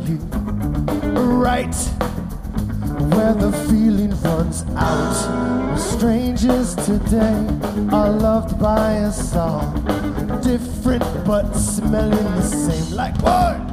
you right where the feeling runs out. Strangers today are loved by us all, different but smelling the same. Like what?